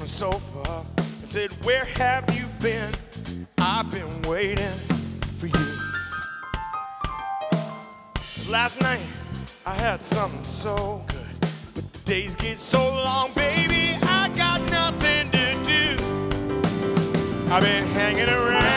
sofa and said, where have you been? I've been waiting for you. 'Cause last night I had something so good, but the days get so long, baby, I got nothing to do. I've been hanging around